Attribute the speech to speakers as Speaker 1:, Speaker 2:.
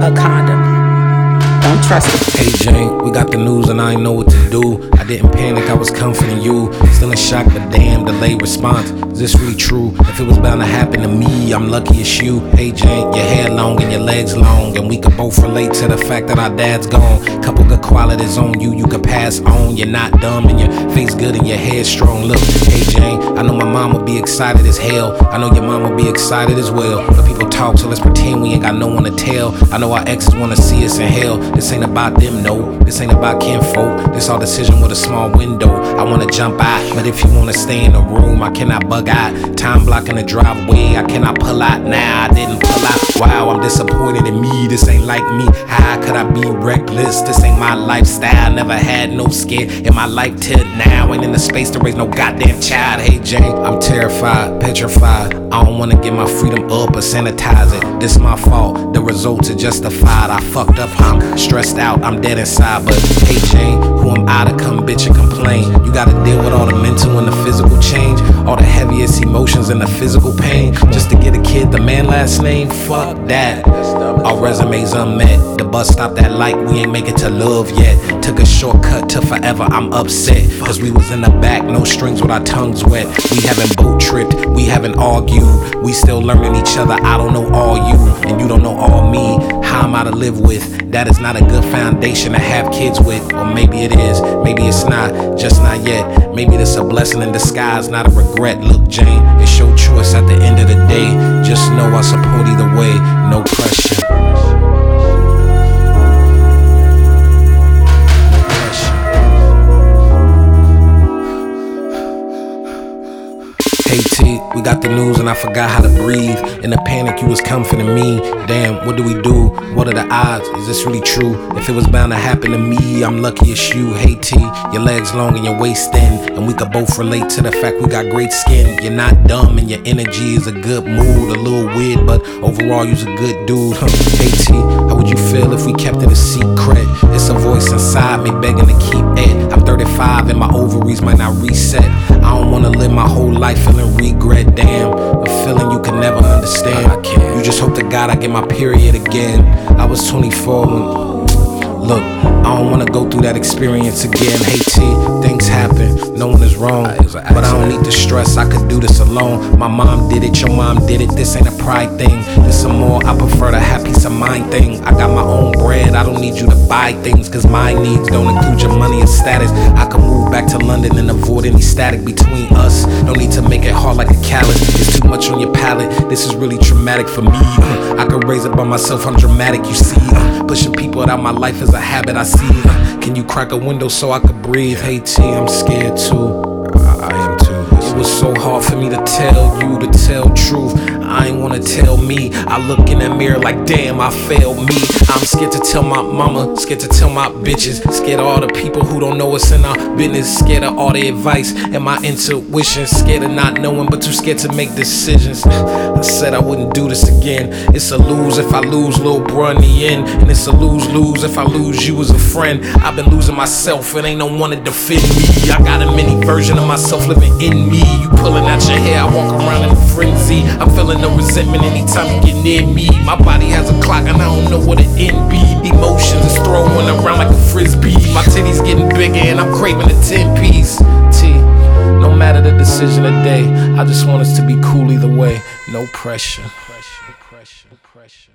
Speaker 1: a condom. Don't trust it.
Speaker 2: Hey Jane, we got the news and I ain't know what to do. I didn't panic, I was comforting you. Still in shock, but damn, delayed response. Is this really true? If it was bound to happen to me, I'm lucky it's you. Hey Jane, your hair long and your legs long, and we could both relate to the fact that our dad's gone. Couple good qualities on you, you could pass on. You're not dumb and your face good and your hair strong. Look, hey Jane, I know my mom would be excited as hell. I know your mom would be excited as well. But people talk, so let's pretend we ain't got no one to tell. I know our exes wanna see us in hell. This ain't about them, no. This ain't about kinfolk. This our decision with a small window. I wanna jump out, but if you wanna stay in the room, I cannot bug out. Time blocking the driveway, I cannot pull out now. I didn't pull out. Wow, I'm disappointed in me. This ain't like me. How could I be reckless? This ain't my lifestyle. Never had no scare in my life till now. Ain't in the space to raise no goddamn child. Hey Jane, I'm terrified, petrified. I don't wanna give my freedom up or sanitize it. This my fault, the results are justified. I fucked up, I'm stressed out, I'm dead inside. But hey Jane, who am I to come bitch and complain? You gotta deal with all the mental and the physical change, all the heaviest emotions and the physical pain. Just to get a kid the man last name, fuck that. Our resumes unmet, the bus stopped at light, we ain't make it to love yet. Took a shortcut to forever, I'm upset. Cause we was in the back, no strings with our tongues wet. We haven't boat tripped, we haven't argued. We still learning each other, I don't know all you, and you don't know all me. How am I to live with? That is not a good foundation to have kids with. Or maybe it is, maybe it's not, just not yet. Maybe this a blessing in disguise, not a regret. Look Jane, it's your choice at the end of the day. Just know I support either way, no pressure. Hey T, we got the news and I forgot how to breathe. In the panic you was comforting me. Damn, what do we do? What are the odds? Is this really true? If it was bound to happen to me, I'm lucky it's you. Hey T, your legs long and your waist thin, and we could both relate to the fact we got great skin. You're not dumb and your energy is a good mood. A little weird, but overall you's a good dude. Hey T, how would you feel if we kept it a secret? It's a voice inside me begging to keep it. I'm 35 and my ovaries might not reset. I don't wanna live my whole life feeling regret, damn. A feeling you can never understand. I can't. You just hope to God I get my period again. I was 24 when, look, I don't wanna go through that experience again. Hey T, things happen, no one is wrong, but I don't need to stress, I could do this alone. My mom did it, your mom did it, this ain't a pride thing. This some more, I prefer the happy peace of mind thing. I got my own bread, I don't need you to buy things, cause my needs don't include your money or status. I can move back to London and avoid any static between us. No need to make it hard like a callus, it's too much on your palate. This is really traumatic for me. I could raise it by myself, I'm dramatic, you see. Pushing people out my life is a habit I see. Can you crack a window so I could breathe? Hey T, I'm scared too. I am too. It was so hard for me to tell you, to tell truth. I ain't wanna tell me. I look in that mirror like damn, I failed me. I'm scared to tell my mama, scared to tell my bitches, scared of all the people who don't know us in our business, scared of all the advice and my intuition, scared of not knowing but too scared to make decisions. I said I wouldn't do this again. It's a lose if I lose little bro in the end, and it's a lose-lose if I lose you as a friend. I've been losing myself, it ain't no one to defend me. I got a mini version of myself living in me. You pulling out your hair, I walk around in a frenzy. I'm feeling no resentment anytime you get near me. My body has a clock and I don't know what the end be. Emotions is throwing around like a frisbee. My titties getting bigger and I'm craving a 10-piece. T, no matter the decision of day, I just want us to be cool either way. No pressure.